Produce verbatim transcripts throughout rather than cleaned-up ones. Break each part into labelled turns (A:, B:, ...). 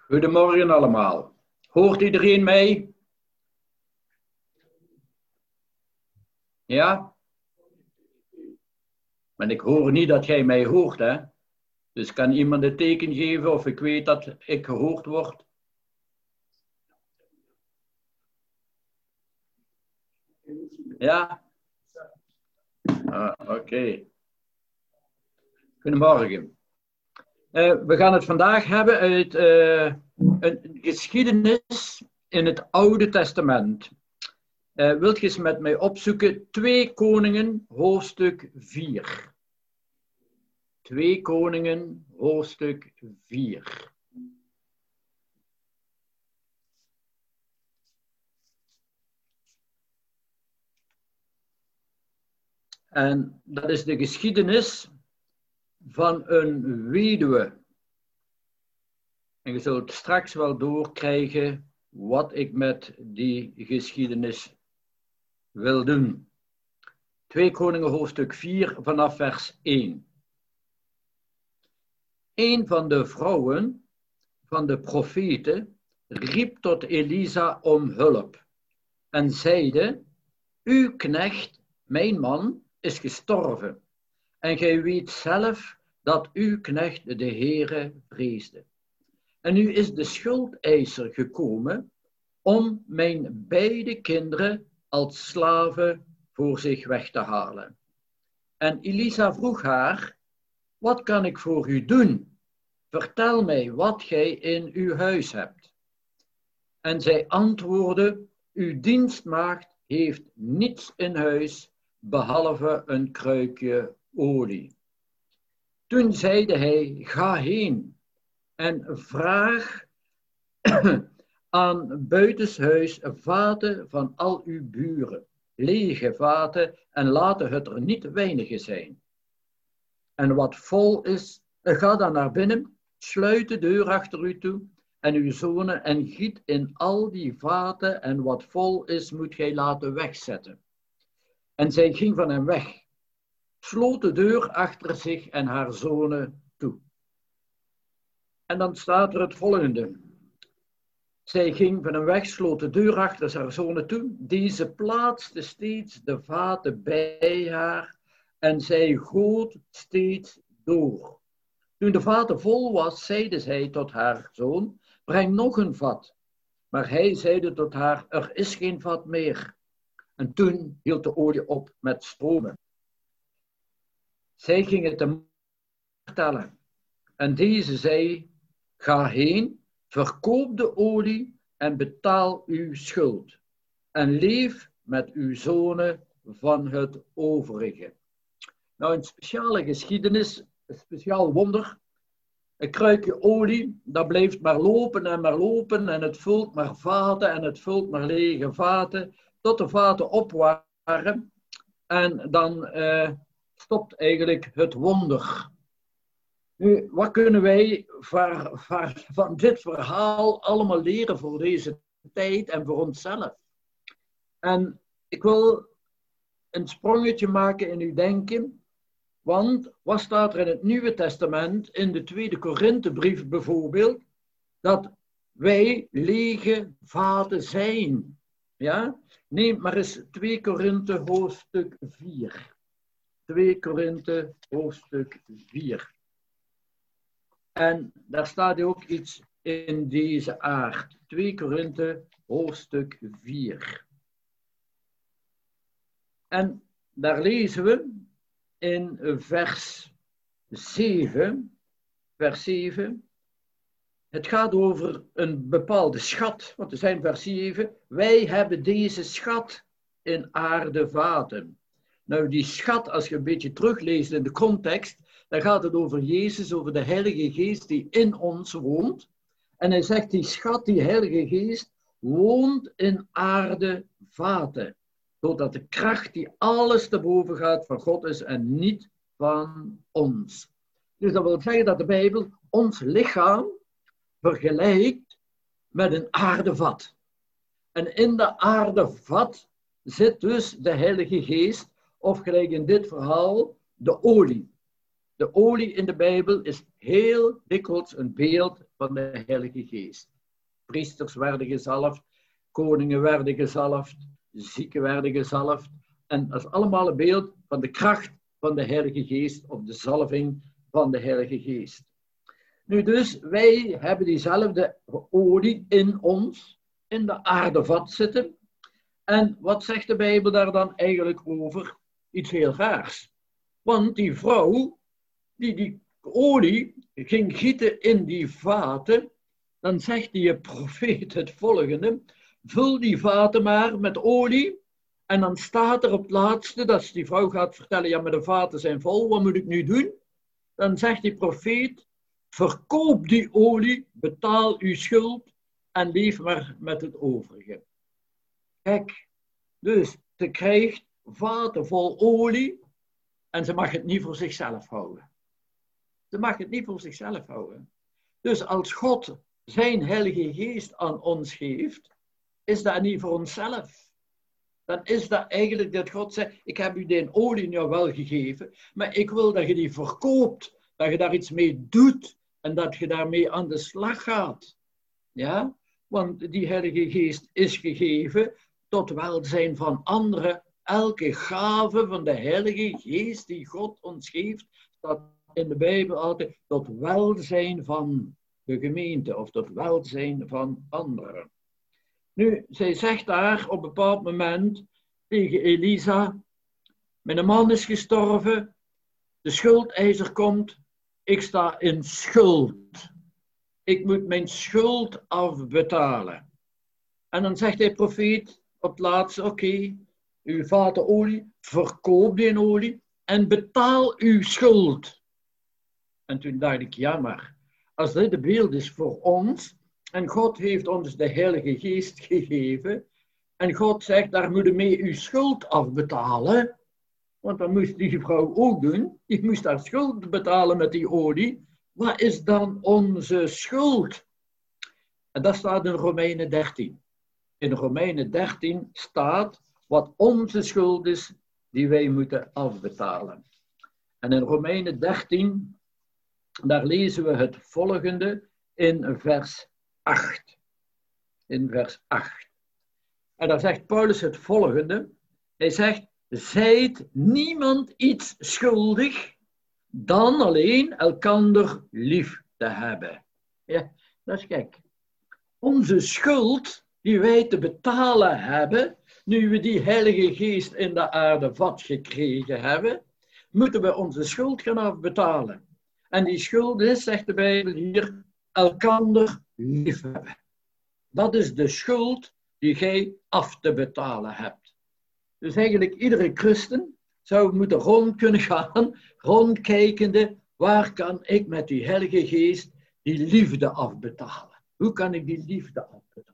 A: Goedemorgen allemaal. Hoort iedereen mij? Ja? Maar ik hoor niet dat jij mij hoort, hè? Dus kan iemand een teken geven of ik weet dat ik gehoord word? Ja? Ah, Oké. Okay. Goedemorgen. Uh, we gaan het vandaag hebben uit uh, een geschiedenis in het Oude Testament. Uh, wilt je eens met mij opzoeken? Twee Koningen, hoofdstuk vier. Twee Koningen, hoofdstuk vier. En dat is de geschiedenis van een weduwe. En je zult straks wel doorkrijgen wat ik met die geschiedenis wil doen. Twee Koningen hoofdstuk vier vanaf vers één. Een van de vrouwen van de profeten riep tot Elisa om hulp en zeide: uw knecht, mijn man, is gestorven en gij weet zelf dat uw knecht de Heere vreesde. En nu is de schuldeiser gekomen om mijn beide kinderen als slaven voor zich weg te halen. En Elisa vroeg haar: wat kan ik voor u doen? Vertel mij wat gij in uw huis hebt. En zij antwoordde: uw dienstmaagd heeft niets in huis, behalve een kruikje olie. Toen zeide hij: ga heen en vraag aan buitenshuis vaten van al uw buren, lege vaten, en laten het er niet weinige zijn. En wat vol is, ga dan naar binnen, sluit de deur achter u toe en uw zonen en giet in al die vaten, en wat vol is moet gij laten wegzetten. En zij ging van hem weg, sloot de deur achter zich en haar zonen toe. En dan staat er het volgende. Zij ging van hem weg, sloot de deur achter haar zonen toe. Deze plaatste steeds de vaten bij haar en zij goot steeds door. Toen de vaten vol was, zeide zij tot haar zoon: breng nog een vat. Maar hij zeide tot haar: er is geen vat meer. En toen hield de olie op met stromen. Zij ging het hem vertellen. En deze zei: ga heen, verkoop de olie en betaal uw schuld. En leef met uw zonen van het overige. Nou, een speciale geschiedenis, een speciaal wonder. Een kruikje olie, dat blijft maar lopen en maar lopen en het vult maar vaten en het vult maar lege vaten, tot de vaten op waren. En dan uh, stopt eigenlijk het wonder. Nu, wat kunnen wij van, van, van dit verhaal allemaal leren voor deze tijd en voor onszelf? En ik wil een sprongetje maken in uw denken. Want wat staat er in het Nieuwe Testament, in de tweede Korinthebrief bijvoorbeeld, dat wij lege vaten zijn. Ja? Neem maar eens twee Korinthe hoofdstuk vier. twee Korinthe hoofdstuk vier. En daar staat ook iets in deze aard. twee Korinthe hoofdstuk vier. En daar lezen we in vers zeven, vers zeven, het gaat over een bepaalde schat, want er zijn vers zeven, wij hebben deze schat in aardevaten. Nou, die schat, als je een beetje terugleest in de context, dan gaat het over Jezus, over de Heilige Geest die in ons woont. En hij zegt, die schat, die Heilige Geest, woont in aardevaten. Doordat de kracht die alles te boven gaat van God is en niet van ons. Dus dat wil zeggen dat de Bijbel ons lichaam vergelijkt met een aardevat. En in de aardevat zit dus de Heilige Geest, of gelijk in dit verhaal, de olie. De olie in de Bijbel is heel dikwijls een beeld van de Heilige Geest. Priesters werden gezalfd, koningen werden gezalfd, zieken werden gezalfd. En dat is allemaal een beeld van de kracht van de Heilige Geest, of de zalving van de Heilige Geest. Nu dus, wij hebben diezelfde olie in ons, in de aardevat zitten. En wat zegt de Bijbel daar dan eigenlijk over? Iets heel raars. Want die vrouw, die die olie ging gieten in die vaten, dan zegt die profeet het volgende: vul die vaten maar met olie. En dan staat er op het laatste, dat die vrouw gaat vertellen, ja, maar de vaten zijn vol, wat moet ik nu doen? Dan zegt die profeet: verkoop die olie, betaal uw schuld en leef maar met het overige. Kijk, dus ze krijgt vaten vol olie en ze mag het niet voor zichzelf houden. Ze mag het niet voor zichzelf houden. Dus als God zijn Heilige Geest aan ons geeft, is dat niet voor onszelf. Dan is dat eigenlijk dat God zegt: ik heb u die olie nou wel gegeven, maar ik wil dat je die verkoopt, dat je daar iets mee doet en dat je daarmee aan de slag gaat. Ja? Want die Heilige Geest is gegeven tot welzijn van anderen. Elke gave van de Heilige Geest die God ons geeft, staat in de Bijbel altijd tot welzijn van de gemeente of tot welzijn van anderen. Nu, zij zegt daar op een bepaald moment tegen Elisa: mijn man is gestorven, de schuldeiser komt, ik sta in schuld. Ik moet mijn schuld afbetalen. En dan zegt hij profeet op het laatste: oké, okay, uw vaten olie, verkoop die olie en betaal uw schuld. En toen dacht ik: ja, maar als dit de beeld is voor ons, en God heeft ons de Heilige Geest gegeven, en God zegt: daar moet je mee uw schuld afbetalen, want dat moest die vrouw ook doen, die moest haar schuld betalen met die olie. Wat is dan onze schuld? En dat staat in Romeinen dertien. In Romeinen dertien staat wat onze schuld is die wij moeten afbetalen. En in Romeinen dertien, daar lezen we het volgende in vers acht. In vers acht. En daar zegt Paulus het volgende. Hij zegt: zijt niemand iets schuldig dan alleen elkander lief te hebben. Ja, dat is gek. Onze schuld die wij te betalen hebben, nu we die Heilige Geest in de aarde vat gekregen hebben, moeten we onze schuld gaan afbetalen. En die schuld is, zegt de Bijbel hier, elkander lief hebben. Dat is de schuld die jij af te betalen hebt. Dus eigenlijk iedere christen zou moeten rond kunnen gaan, rondkijkende, waar kan ik met die Heilige Geest die liefde afbetalen? Hoe kan ik die liefde afbetalen?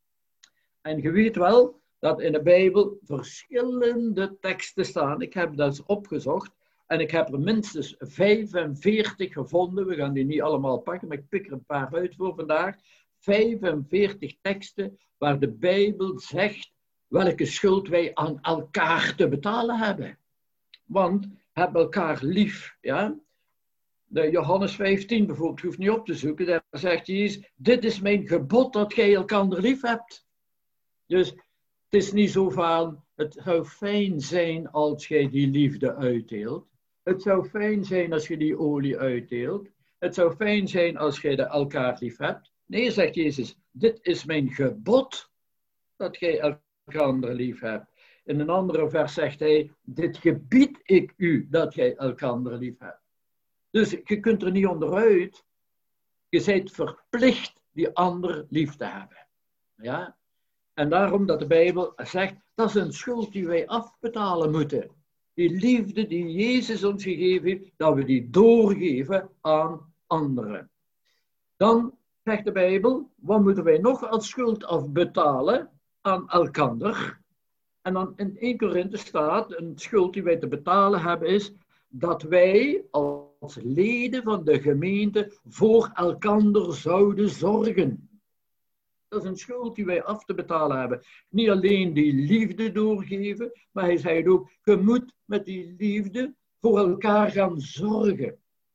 A: En je weet wel dat in de Bijbel verschillende teksten staan. Ik heb dat eens opgezocht en ik heb er minstens vijfenveertig gevonden. We gaan die niet allemaal pakken, maar ik pik er een paar uit voor vandaag. vijfenveertig teksten waar de Bijbel zegt welke schuld wij aan elkaar te betalen hebben. Want heb elkaar lief, ja. De Johannes vijftien bijvoorbeeld, je hoeft niet op te zoeken, daar zegt Jezus: dit is mijn gebod dat gij elkaar lief hebt. Dus het is niet zo van, het zou fijn zijn als jij die liefde uitdeelt. Het zou fijn zijn als je die olie uitdeelt. Het zou fijn zijn als jij elkaar lief hebt. Nee, zegt Jezus, dit is mijn gebod dat jij elkaar lief hebt. In een andere vers zegt hij: dit gebied ik u dat jij elkaar lief hebt. Dus je kunt er niet onderuit. Je bent verplicht die ander lief te hebben. Ja? En daarom dat de Bijbel zegt, dat is een schuld die wij afbetalen moeten. Die liefde die Jezus ons gegeven heeft, dat we die doorgeven aan anderen. Dan zegt de Bijbel, wat moeten wij nog als schuld afbetalen aan elkander? En dan in Eerste Korinthe staat, een schuld die wij te betalen hebben is, dat wij als leden van de gemeente voor elkander zouden zorgen. Dat is een schuld die wij af te betalen hebben. Niet alleen die liefde doorgeven, maar hij zei ook, je moet met die liefde voor elkaar gaan zorgen.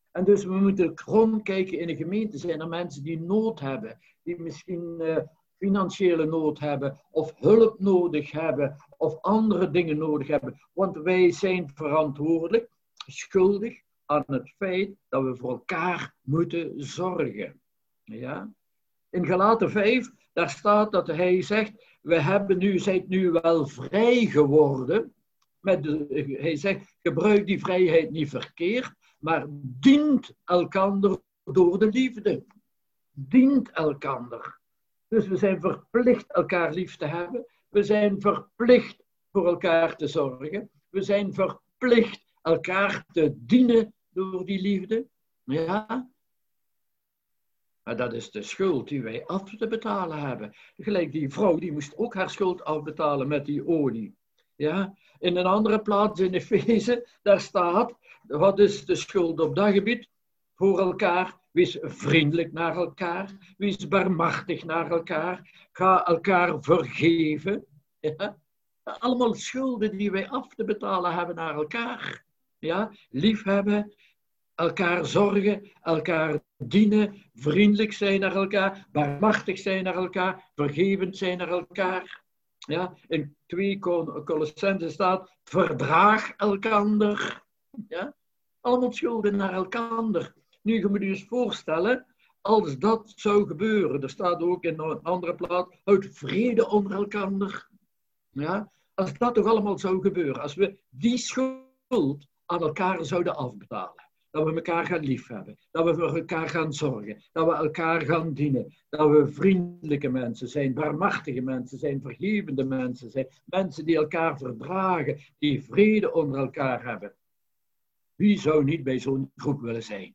A: En dus we moeten rondkijken in de gemeente. Zijn er mensen die nood hebben, die misschien uh, financiële nood hebben, of hulp nodig hebben, of andere dingen nodig hebben. Want wij zijn verantwoordelijk, schuldig aan het feit dat we voor elkaar moeten zorgen. Ja? In Galaten vijf, daar staat dat hij zegt, we hebben nu, zijt nu wel vrij geworden. Met de, hij zegt, gebruik die vrijheid niet verkeerd, maar dient elkander door de liefde. Dient elkander. Dus we zijn verplicht elkaar lief te hebben. We zijn verplicht voor elkaar te zorgen. We zijn verplicht elkaar te dienen door die liefde. Ja. Maar dat is de schuld die wij af te betalen hebben. Gelijk die vrouw, die moest ook haar schuld afbetalen met die olie. Ja. In een andere plaats in Efeze, daar staat, wat is de schuld op dat gebied? Voor elkaar, wees vriendelijk naar elkaar, wees barmhartig naar elkaar, ga elkaar vergeven. Ja? Allemaal schulden die wij af te betalen hebben naar elkaar. Ja? Liefhebben, elkaar zorgen, elkaar dienen, vriendelijk zijn naar elkaar, barmhartig zijn naar elkaar, vergevend zijn naar elkaar. Ja, in twee Colossenzen staat, verdraag elkander. Ja? Allemaal schulden naar elkander. Nu, je moet je eens voorstellen, als dat zou gebeuren, er staat ook in een andere plaats, houd vrede onder elkander. Ja? Als dat toch allemaal zou gebeuren, als we die schuld aan elkaar zouden afbetalen. Dat we elkaar gaan liefhebben. Dat we voor elkaar gaan zorgen. Dat we elkaar gaan dienen. Dat we vriendelijke mensen zijn. Barmhartige mensen zijn. Vergevende mensen zijn. Mensen die elkaar verdragen. Die vrede onder elkaar hebben. Wie zou niet bij zo'n groep willen zijn?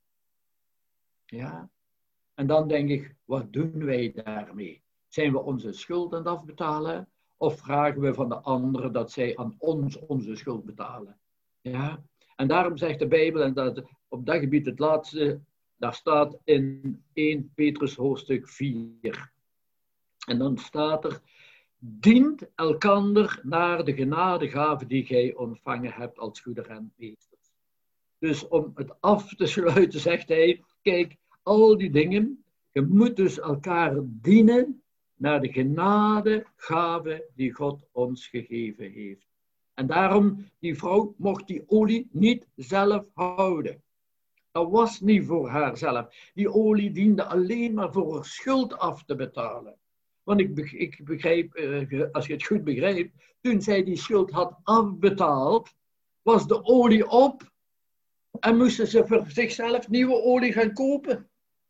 A: Ja? En dan denk ik, wat doen wij daarmee? Zijn we onze schuld aan het afbetalen? Of vragen we van de anderen dat zij aan ons onze schuld betalen? Ja? En daarom zegt de Bijbel, en dat op dat gebied het laatste, daar staat in eerste Petrus hoofdstuk vier. En dan staat er, dient elkander naar de genadegave die gij ontvangen hebt als goede rentmeesters. Dus om het af te sluiten zegt hij, kijk, al die dingen, je moet dus elkaar dienen naar de genadegave die God ons gegeven heeft. En daarom, die vrouw mocht die olie niet zelf houden. Dat was niet voor haarzelf. Die olie diende alleen maar voor haar schuld af te betalen. Want ik, ik begrijp, als je het goed begrijpt, toen zij die schuld had afbetaald, was de olie op en moesten ze voor zichzelf nieuwe olie gaan kopen.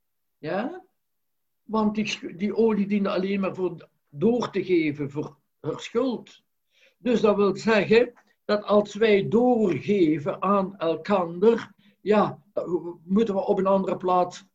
A: Ja? Want die, die olie diende alleen maar voor door te geven voor haar schuld. Dus dat wil zeggen dat als wij doorgeven aan elkander, ja, moeten we op een andere plaats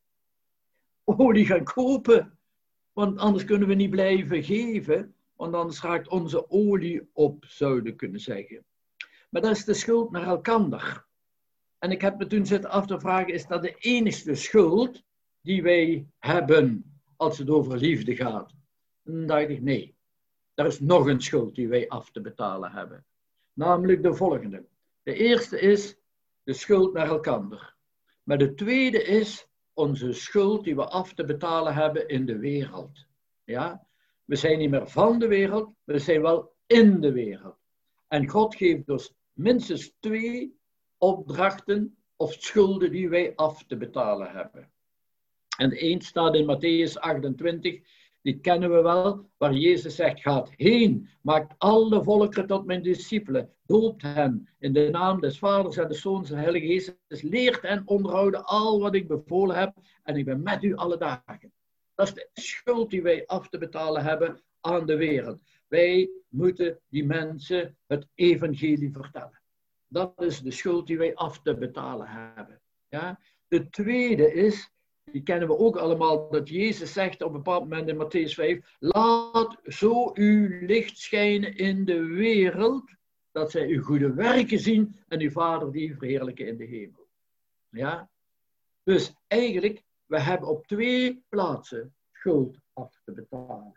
A: olie gaan kopen. Want anders kunnen we niet blijven geven, want anders raakt onze olie op, zouden kunnen zeggen. Maar dat is de schuld naar elkander. En ik heb me toen zitten af te vragen, is dat de enige schuld die wij hebben als het over liefde gaat? En dan dacht ik, nee. Er is nog een schuld die wij af te betalen hebben. Namelijk de volgende. De eerste is de schuld naar elkander. Maar de tweede is onze schuld die we af te betalen hebben in de wereld. Ja? We zijn niet meer van de wereld, we zijn wel in de wereld. En God geeft dus minstens twee opdrachten of schulden die wij af te betalen hebben. En één staat in Matthäus achtentwintig, die kennen we wel, waar Jezus zegt, gaat heen, maakt alle volkeren tot mijn discipelen, doopt hen in de naam des Vaders en des Zoons en des Heilige Geestes, leert hen onderhouden al wat ik bevolen heb en ik ben met u alle dagen. Dat is de schuld die wij af te betalen hebben aan de wereld. Wij moeten die mensen het evangelie vertellen. Dat is de schuld die wij af te betalen hebben. Ja? De tweede is, die kennen we ook allemaal, dat Jezus zegt op een bepaald moment in Matthäus vijf, laat zo uw licht schijnen in de wereld, dat zij uw goede werken zien en uw Vader die verheerlijken in de hemel. Ja? Dus eigenlijk, we hebben op twee plaatsen schuld af te betalen.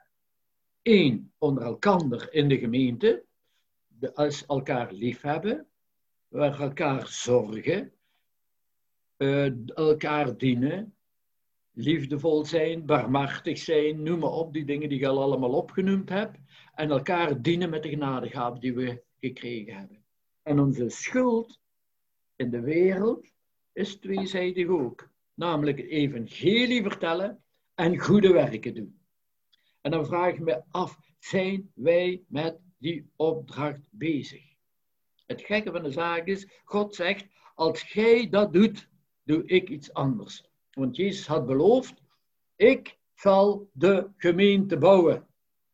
A: Eén, onder elkander in de gemeente, als elkaar liefhebben, we elkaar zorgen. uh, elkaar dienen, liefdevol zijn, barmhartig zijn, noem maar op, die dingen die je al allemaal opgenoemd hebt, en elkaar dienen met de genadegaven die we gekregen hebben. En onze schuld in de wereld is tweezijdig ook, namelijk het evangelie vertellen en goede werken doen. En dan vraag ik me af, zijn wij met die opdracht bezig? Het gekke van de zaak is, God zegt, als jij dat doet, doe ik iets anders. Want Jezus had beloofd, ik zal de gemeente bouwen.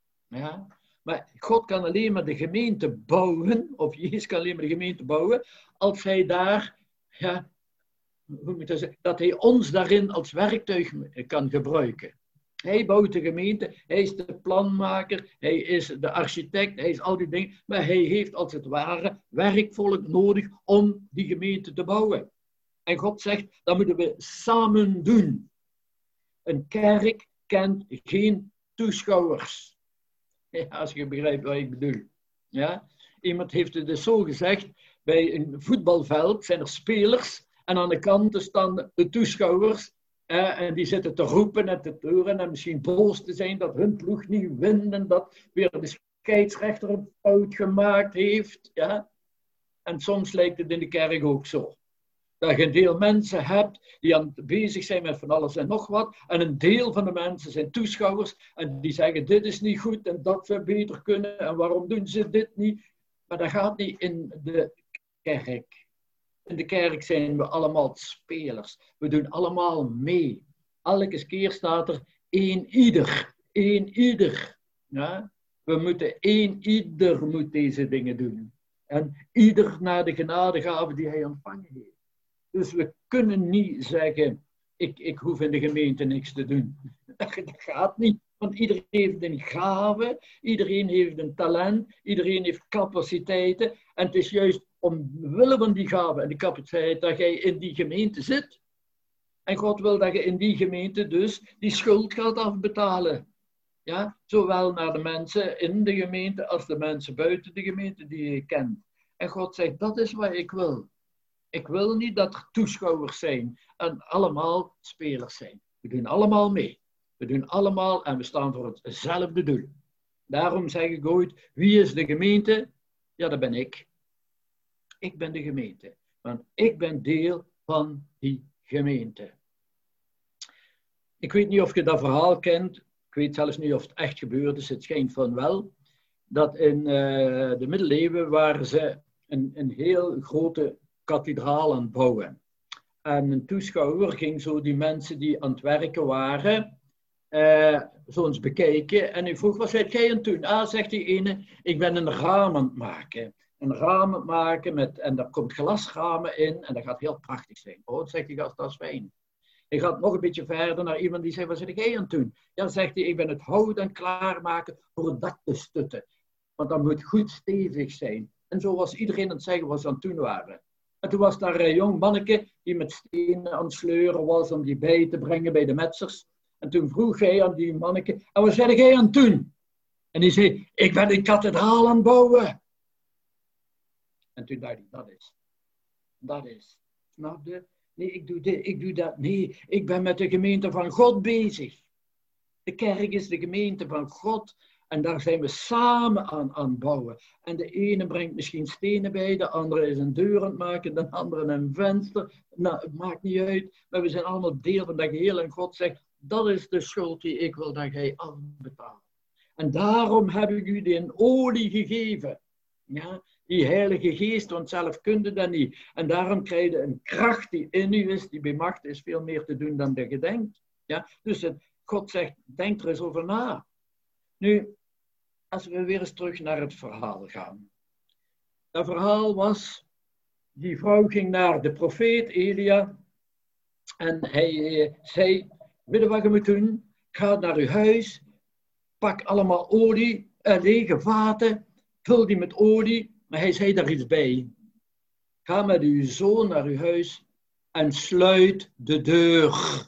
A: Ja? Maar God kan alleen maar de gemeente bouwen, of Jezus kan alleen maar de gemeente bouwen, als hij daar, ja, hoe moet ik dat zeggen, dat hij ons daarin als werktuig kan gebruiken. Hij bouwt de gemeente, hij is de planmaker, hij is de architect, hij is al die dingen, maar hij heeft als het ware werkvolk nodig om die gemeente te bouwen. En God zegt, dat moeten we samen doen. Een kerk kent geen toeschouwers. Ja, als je begrijpt wat ik bedoel. Ja? Iemand heeft het dus zo gezegd, bij een voetbalveld zijn er spelers en aan de kanten staan de toeschouwers. Eh, en die zitten te roepen en te teuren en misschien boos te zijn dat hun ploeg niet wint en dat weer de scheidsrechter een fout gemaakt heeft. Ja? En soms lijkt het in de kerk ook zo. Dat je een deel mensen hebt die aan het bezig zijn met van alles en nog wat. En een deel van de mensen zijn toeschouwers en die zeggen dit is niet goed en dat zou beter kunnen en waarom doen ze dit niet. Maar dat gaat niet in de kerk. In de kerk zijn we allemaal spelers. We doen allemaal mee. Elke keer staat er één ieder. Één ieder. Ja? We moeten één ieder moet deze dingen doen. En ieder naar de genadegave die hij ontvangen heeft. Dus we kunnen niet zeggen, ik, ik hoef in de gemeente niks te doen. Dat, dat gaat niet. Want iedereen heeft een gave, iedereen heeft een talent, iedereen heeft capaciteiten. En het is juist omwille van die gave en die capaciteit dat jij in die gemeente zit. En God wil dat je in die gemeente dus die schuld gaat afbetalen. Ja? Zowel naar de mensen in de gemeente als de mensen buiten de gemeente die je kent. En God zegt, dat is wat ik wil. Ik wil niet dat er toeschouwers zijn en allemaal spelers zijn. We doen allemaal mee. We doen allemaal en we staan voor hetzelfde doel. Daarom zeg ik ooit, wie is de gemeente? Ja, dat ben ik. Ik ben de gemeente. Want ik ben deel van die gemeente. Ik weet niet of je dat verhaal kent. Ik weet zelfs niet of het echt gebeurd is. Het schijnt van wel. Dat in uh, de middeleeuwen waren ze een, een heel grote kathedraal aan het bouwen. En een toeschouwer ging zo die mensen die aan het werken waren, uh, zo eens bekijken. En hij vroeg, wat zei jij aan het doen? Ah, zegt die ene, ik ben een raam aan het maken. Een raam aan het maken, met, en daar komt glasramen in, en dat gaat heel prachtig zijn. Oh, zegt die gast, dat is fijn. Hij gaat nog een beetje verder naar iemand die zegt, wat zit jij aan het doen? Ja, zegt hij, ik ben het hout aan het klaarmaken voor het dak te stutten. Want dat moet goed stevig zijn. En zo was iedereen aan het zeggen wat ze aan het doen waren. En toen was daar een jong manneke die met stenen aan het sleuren was om die bij te brengen bij de metsers. En toen vroeg hij aan die manneke, en wat zei jij aan het doen? En die zei, ik ben een kathedraal aan het bouwen. En toen dacht ik, dat is, dat is, snap je? Nee, ik doe dit, ik doe dat. Nee, ik ben met de gemeente van God bezig. De kerk is de gemeente van God. En daar zijn we samen aan aan het bouwen. En de ene brengt misschien stenen bij, de andere is een deur aan het maken, de andere een venster. Nou, het maakt niet uit, maar we zijn allemaal deel van dat geheel. En God zegt, dat is de schuld die ik wil dat jij afbetaalt. En daarom heb ik u die olie gegeven. Ja, die heilige geest, want zelf kun je dat niet. En daarom krijg je een kracht die in u is, die bij macht is veel meer te doen dan dat je denkt. Ja, dus het, God zegt, denk er eens over na. Nu, als we weer eens terug naar het verhaal gaan. Dat verhaal was, die vrouw ging naar de profeet Elia en hij eh, zei, weet je wat je moet doen? Ga naar uw huis, pak allemaal olie, eh, lege vaten, vul die met olie, maar hij zei daar iets bij. Ga met uw zoon naar uw huis en sluit de deur.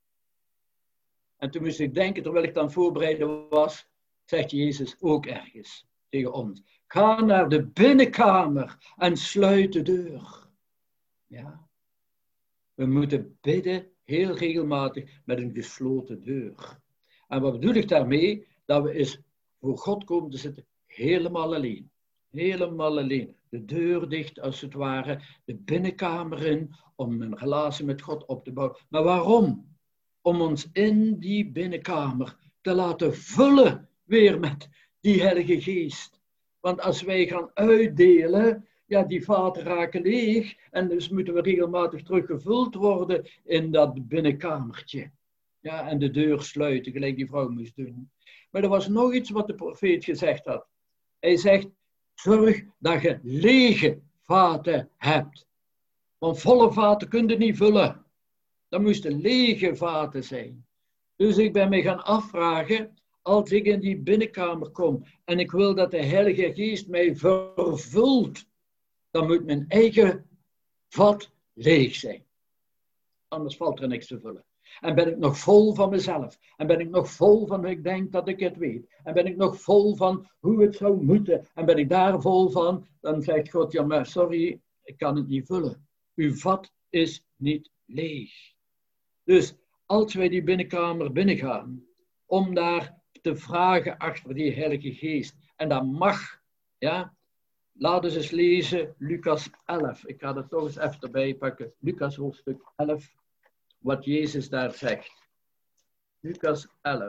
A: En toen moest ik denken, terwijl ik dan voorbereiden was, zegt Jezus ook ergens tegen ons. Ga naar de binnenkamer en sluit de deur. Ja. We moeten bidden heel regelmatig met een gesloten deur. En wat bedoel ik daarmee? Dat we eens voor God komen te zitten helemaal alleen. Helemaal alleen. De deur dicht als het ware, de binnenkamer in, om een relatie met God op te bouwen. Maar waarom? Om ons in die binnenkamer te laten vullen weer met die Heilige Geest. Want als wij gaan uitdelen, ja, die vaten raken leeg en dus moeten we regelmatig teruggevuld worden in dat binnenkamertje. Ja, en de deur sluiten, gelijk die vrouw moest doen. Maar er was nog iets wat de profeet gezegd had. Hij zegt, zorg dat je lege vaten hebt. Want volle vaten kun je niet vullen. Dat moesten lege vaten zijn. Dus ik ben me gaan afvragen, als ik in die binnenkamer kom en ik wil dat de Heilige Geest mij vervult, dan moet mijn eigen vat leeg zijn. Anders valt er niks te vullen. En ben ik nog vol van mezelf. En ben ik nog vol van, ik denk dat ik het weet. En ben ik nog vol van hoe het zou moeten. En ben ik daar vol van, dan zegt God, ja maar sorry, ik kan het niet vullen. Uw vat is niet leeg. Dus als wij die binnenkamer binnengaan, om daar te vragen achter die Heilige Geest. En dat mag, ja. Laten we eens lezen, Lucas elf. Ik ga er toch eens even erbij pakken. Lucas hoofdstuk elf, wat Jezus daar zegt. Lucas elf.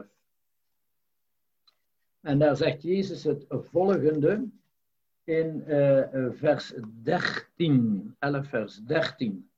A: En daar zegt Jezus het volgende in uh, vers dertien. elf vers dertien.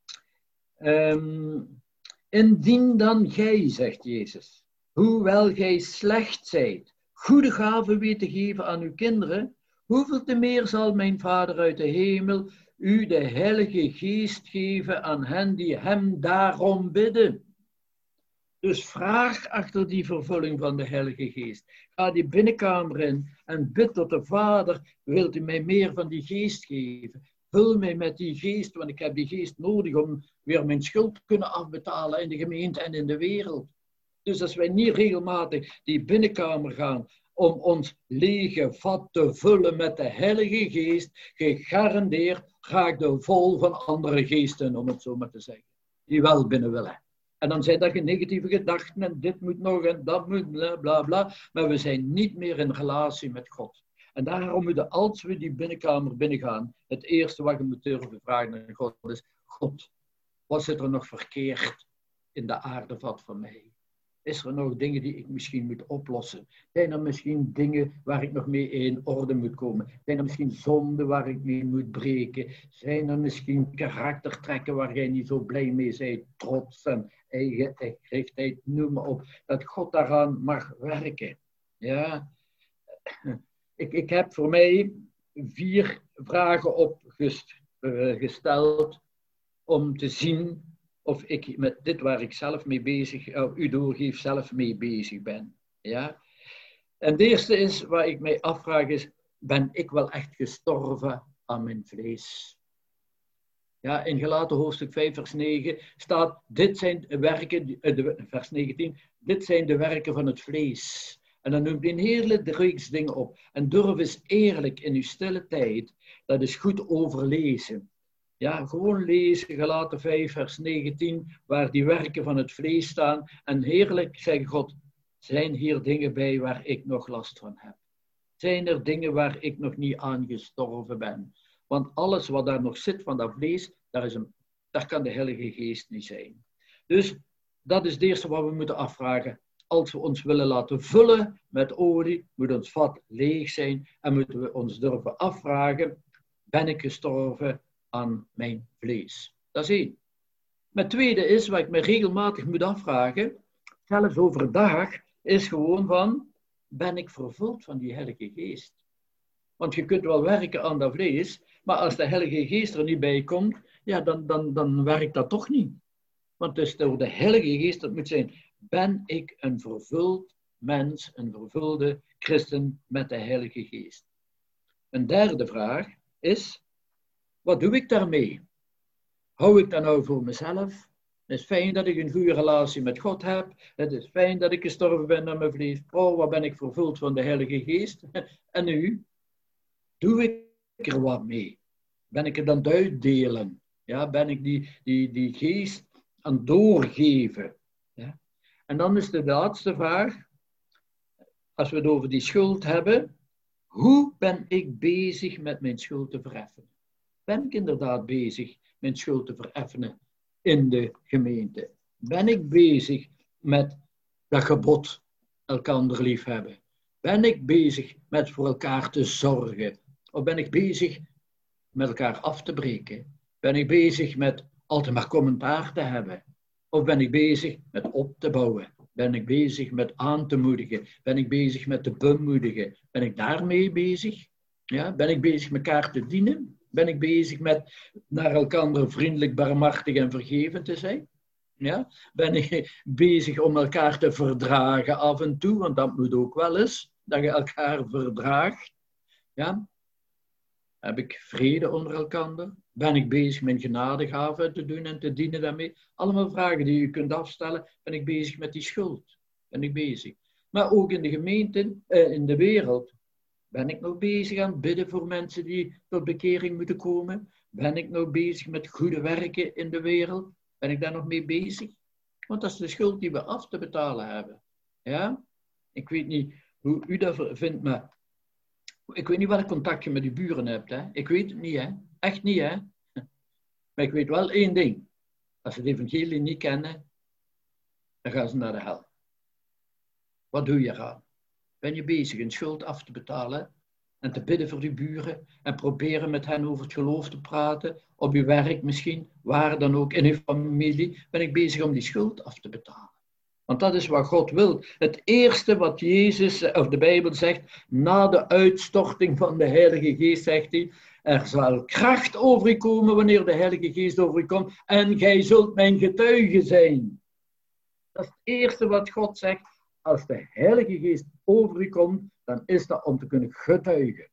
A: Um, Indien dan gij, zegt Jezus, hoewel gij slecht zijt, goede gaven weet te geven aan uw kinderen, hoeveel te meer zal mijn Vader uit de hemel u de Heilige Geest geven aan hen die hem daarom bidden. Dus vraag achter die vervulling van de Heilige Geest. Ga die binnenkamer in en bid tot de Vader, wilt u mij meer van die Geest geven? Vul mij met die Geest, want ik heb die Geest nodig om weer mijn schuld te kunnen afbetalen in de gemeente en in de wereld. Dus als wij niet regelmatig die binnenkamer gaan om ons lege vat te vullen met de Heilige Geest, gegarandeerd raak je vol van andere geesten, om het zo maar te zeggen, die wel binnen willen. En dan zijn dat negatieve gedachten en dit moet nog en dat moet bla bla bla, maar we zijn niet meer in relatie met God. En daarom moeten, als we die binnenkamer binnengaan, het eerste wat je moet durven vragen aan God is, God, wat zit er nog verkeerd in de aardevat van mij? Is er nog dingen die ik misschien moet oplossen? Zijn er misschien dingen waar ik nog mee in orde moet komen? Zijn er misschien zonden waar ik mee moet breken? Zijn er misschien karaktertrekken waar jij niet zo blij mee bent? Trots en eigen gerichtheid, noem maar op. Dat God daaraan mag werken. Ja. Ik, ik heb voor mij vier vragen opgesteld om te zien of ik met dit waar ik zelf mee bezig, uh, u doorgeef, zelf mee bezig ben. Ja? En de eerste is, waar ik mij afvraag is, ben ik wel echt gestorven aan mijn vlees? Ja, in Galaten hoofdstuk vijf vers negen staat, dit zijn de werken, uh, de, vers negentien, dit zijn de werken van het vlees. En dan noemt hij een hele reeks dingen op. En durf eens eerlijk in uw stille tijd, dat is goed overlezen. Ja, gewoon lezen, Galaten vijf, vers negentien, waar die werken van het vlees staan. En heerlijk, zegt God, zijn hier dingen bij waar ik nog last van heb? Zijn er dingen waar ik nog niet aan gestorven ben? Want alles wat daar nog zit van dat vlees, daar, is een, daar kan de Heilige Geest niet zijn. Dus dat is het eerste wat we moeten afvragen. Als we ons willen laten vullen met olie, moet ons vat leeg zijn en moeten we ons durven afvragen, ben ik gestorven aan mijn vlees? Dat is één. Maar het tweede is, wat ik me regelmatig moet afvragen, zelfs overdag, is gewoon van, ben ik vervuld van die Heilige Geest? Want je kunt wel werken aan dat vlees, maar als de Heilige Geest er niet bij komt, ja, dan, dan, dan werkt dat toch niet. Want dus door de Heilige Geest, dat moet zijn, ben ik een vervuld mens, een vervulde christen met de Heilige Geest? Een derde vraag is, wat doe ik daarmee? Hou ik dat nou voor mezelf? Het is fijn dat ik een goede relatie met God heb. Het is fijn dat ik gestorven ben aan mijn vlees. Oh, wat ben ik vervuld van de Heilige Geest. En nu? Doe ik er wat mee? Ben ik er dan uitdelen? Ja, ben ik die, die, die geest aan het doorgeven? Ja? En dan is de laatste vraag, als we het over die schuld hebben, hoe ben ik bezig met mijn schuld te vereffenen? Ben ik inderdaad bezig mijn schuld te vereffenen in de gemeente? Ben ik bezig met dat gebod, elkaar lief hebben? Ben ik bezig met voor elkaar te zorgen? Of ben ik bezig met elkaar af te breken? Ben ik bezig met altijd maar commentaar te hebben? Of ben ik bezig met op te bouwen? Ben ik bezig met aan te moedigen? Ben ik bezig met te bemoedigen? Ben ik daarmee bezig? Ja? Ben ik bezig elkaar te dienen? Ben ik bezig met naar elkaar vriendelijk, barmhartig en vergevend te zijn? Ja? Ben ik bezig om elkaar te verdragen af en toe? Want dat moet ook wel eens, dat je elkaar verdraagt. Ja? Heb ik vrede onder elkaar? Ben ik bezig mijn genadegaven te doen en te dienen daarmee? Allemaal vragen die je kunt afstellen. Ben ik bezig met die schuld? Ben ik bezig? Maar ook in de gemeente, eh, in de wereld. Ben ik nog bezig aan het bidden voor mensen die tot bekering moeten komen? Ben ik nog bezig met goede werken in de wereld? Ben ik daar nog mee bezig? Want dat is de schuld die we af te betalen hebben. Ja? Ik weet niet hoe u dat vindt, maar ik weet niet welk contact je met uw buren hebt. Hè? Ik weet het niet, hè? Echt niet, hè? Maar ik weet wel één ding. Als ze het evangelie niet kennen, dan gaan ze naar de hel. Wat doe je eraan? Ben je bezig een schuld af te betalen en te bidden voor uw buren en proberen met hen over het geloof te praten, op uw werk misschien, waar dan ook, in uw familie, ben ik bezig om die schuld af te betalen. Want dat is wat God wil. Het eerste wat Jezus, of de Bijbel zegt, na de uitstorting van de Heilige Geest, zegt hij, er zal kracht over u komen wanneer de Heilige Geest over u komt en gij zult mijn getuige zijn. Dat is het eerste wat God zegt. Als de Heilige Geest over u komt, dan is dat om te kunnen getuigen.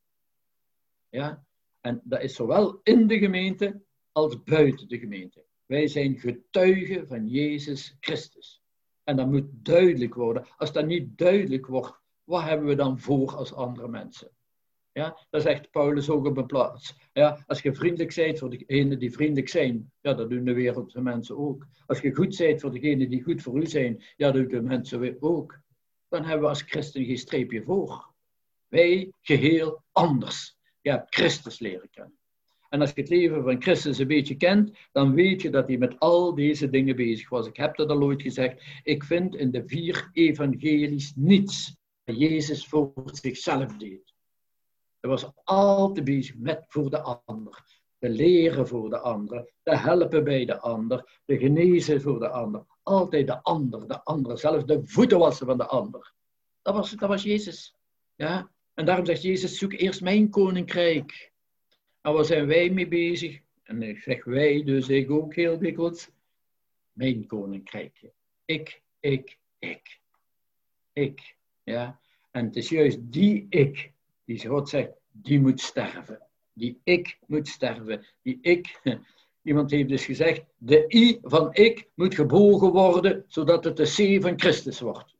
A: Ja? En dat is zowel in de gemeente als buiten de gemeente. Wij zijn getuigen van Jezus Christus. En dat moet duidelijk worden. Als dat niet duidelijk wordt, wat hebben we dan voor als andere mensen? Ja, dat zegt Paulus ook op een plaats. Ja, als je vriendelijk bent voor degenen die vriendelijk zijn, ja, dat doen de wereldse mensen ook. Als je goed bent voor degenen die goed voor u zijn, ja, dat doen de mensen weer ook. Dan hebben we als christen geen streepje voor. Wij geheel anders. Je hebt Christus leren kennen. En als je het leven van Christus een beetje kent, dan weet je dat hij met al deze dingen bezig was. Ik heb dat al ooit gezegd. Ik vind in de vier evangelies niets dat Jezus voor zichzelf deed. Hij was altijd bezig met voor de ander. De leren voor de ander. De helpen bij de ander. De genezen voor de ander. Altijd de ander, de ander. Zelfs de voeten wassen van de ander. Dat was, dat was Jezus. Ja? En daarom zegt Jezus, zoek eerst mijn koninkrijk. En waar zijn wij mee bezig? En ik zeg wij, dus ik ook heel dikwijls. Mijn koninkrijkje. Ik, ik, ik. Ik. Ja? En het is juist die ik, die God zegt, die moet sterven. Die ik moet sterven. Die ik, iemand heeft dus gezegd, de I van ik moet gebogen worden, zodat het de C van Christus wordt.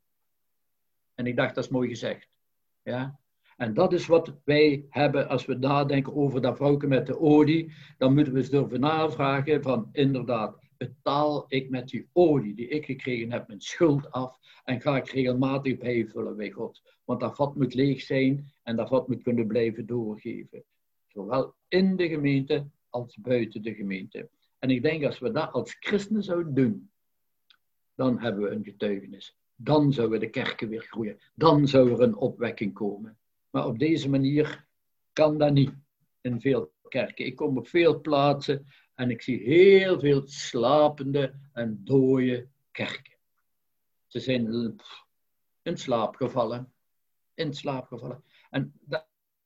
A: En ik dacht, dat is mooi gezegd. Ja? En dat is wat wij hebben als we nadenken over dat vrouwke met de olie. Dan moeten we eens durven navragen van inderdaad, betaal ik met die olie die ik gekregen heb mijn schuld af en ga ik regelmatig bijvullen bij God. Want dat vat moet leeg zijn en dat vat moet kunnen blijven doorgeven. Zowel in de gemeente als buiten de gemeente. En ik denk als we dat als christenen zouden doen, dan hebben we een getuigenis. Dan zouden de kerken weer groeien. Dan zou er een opwekking komen. Maar op deze manier kan dat niet in veel kerken. Ik kom op veel plaatsen en ik zie heel veel slapende en dode kerken. Ze zijn in slaap gevallen. In slaap gevallen. En dat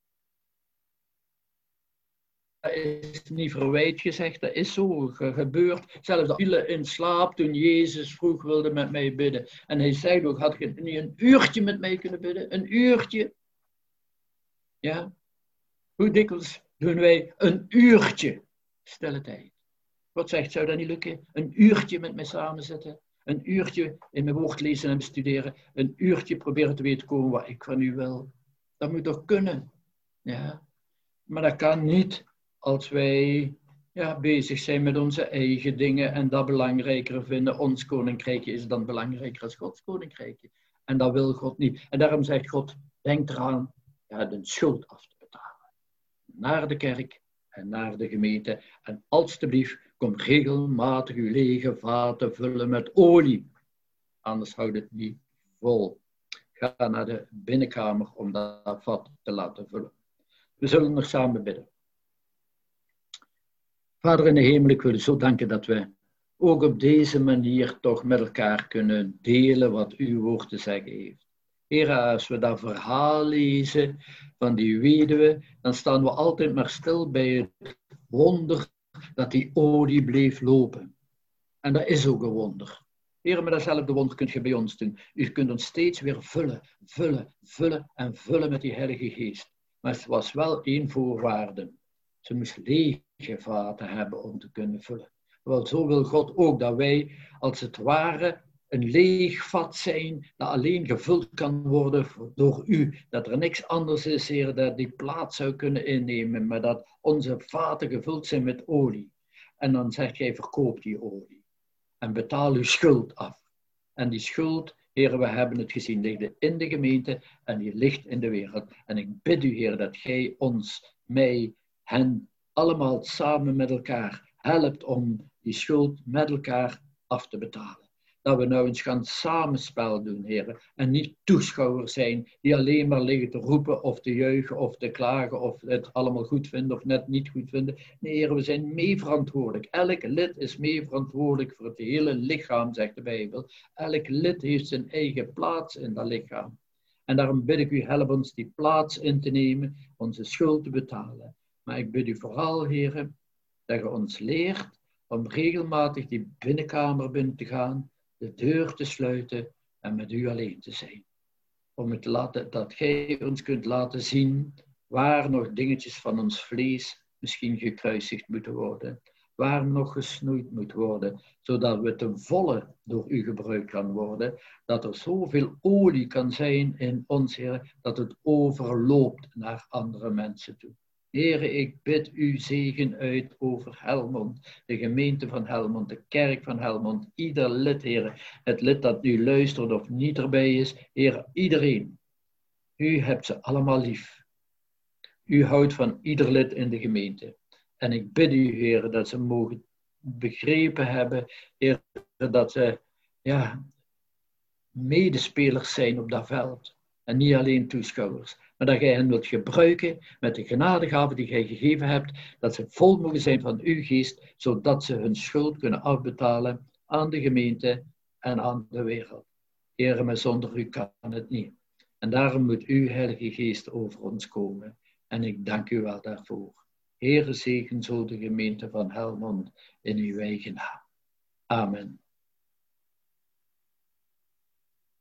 A: is niet verwijt gezegd, dat is zo gebeurd. Zelfs dat vielen in slaap toen Jezus vroeg wilde met mij bidden. En hij zei ook, had je niet een uurtje met mij kunnen bidden? Een uurtje? Ja, hoe dikwijls doen wij een uurtje stille tijd? Wat zegt, zou dat niet lukken? Een uurtje met mij samen zitten, een uurtje in mijn woord lezen en bestuderen, een uurtje proberen te weten komen wat ik van u wil. Dat moet toch kunnen? Ja, maar dat kan niet als wij ja, bezig zijn met onze eigen dingen en dat belangrijker vinden. Ons koninkrijkje is dan belangrijker als Gods koninkrijkje. En dat wil God niet. En daarom zegt God, denk eraan ja, de schuld af te betalen. Naar de kerk en naar de gemeente. En alstublieft, kom regelmatig uw lege vaten vullen met olie. Anders houdt het niet vol. Ga naar de binnenkamer om dat vat te laten vullen. We zullen nog samen bidden. Vader in de hemel, ik wil u zo danken dat we ook op deze manier toch met elkaar kunnen delen wat uw woord te zeggen heeft. Heer, als we dat verhaal lezen van die weduwe, dan staan we altijd maar stil bij het wonder dat die olie bleef lopen. En dat is ook een wonder. Heer, maar datzelfde wonder kunt je bij ons doen. U kunt ons steeds weer vullen, vullen, vullen en vullen met die Heilige Geest. Maar het was wel één voorwaarde. Ze moest lege vaten hebben om te kunnen vullen. Want zo wil God ook dat wij, als het ware, een leeg vat zijn, dat alleen gevuld kan worden door u. Dat er niks anders is, Heer, dat die plaats zou kunnen innemen, maar dat onze vaten gevuld zijn met olie. En dan zegt jij, verkoop die olie. En betaal uw schuld af. En die schuld, Heer, we hebben het gezien, ligt in de gemeente en die ligt in de wereld. En ik bid u, Heer, dat gij ons, mij, hen, allemaal samen met elkaar helpt om die schuld met elkaar af te betalen. Dat we nou eens gaan samenspel doen, Heer. En niet toeschouwers zijn die alleen maar liggen te roepen of te juichen of te klagen of het allemaal goed vinden of net niet goed vinden. Nee, Heer, we zijn mee verantwoordelijk. Elk lid is mee verantwoordelijk voor het hele lichaam, zegt de Bijbel. Elk lid heeft zijn eigen plaats in dat lichaam. En daarom bid ik u, help ons die plaats in te nemen, onze schuld te betalen. Maar ik bid u vooral, Heer, dat je ons leert om regelmatig die binnenkamer binnen te gaan, de deur te sluiten en met u alleen te zijn. Om het te laten, dat gij ons kunt laten zien waar nog dingetjes van ons vlees misschien gekruisigd moeten worden. Waar nog gesnoeid moet worden, zodat we ten volle door u gebruikt kan worden. Dat er zoveel olie kan zijn in ons, Heer, dat het overloopt naar andere mensen toe. Heere, ik bid u zegen uit over Helmond, de gemeente van Helmond, de kerk van Helmond, ieder lid, Heere, het lid dat nu luistert of niet erbij is, Heere, iedereen. U hebt ze allemaal lief. U houdt van ieder lid in de gemeente. En ik bid u, Heere, dat ze mogen begrepen hebben, Heere, dat ze ja, medespelers zijn op dat veld. En niet alleen toeschouwers. Maar dat gij hen wilt gebruiken met de genadegave die gij gegeven hebt. Dat ze vol mogen zijn van uw geest. Zodat ze hun schuld kunnen afbetalen aan de gemeente en aan de wereld. Heere, maar zonder u kan het niet. En daarom moet uw Heilige Geest over ons komen. En ik dank u wel daarvoor. Heere, zegen zo de gemeente van Helmond in uw eigen naam. Amen.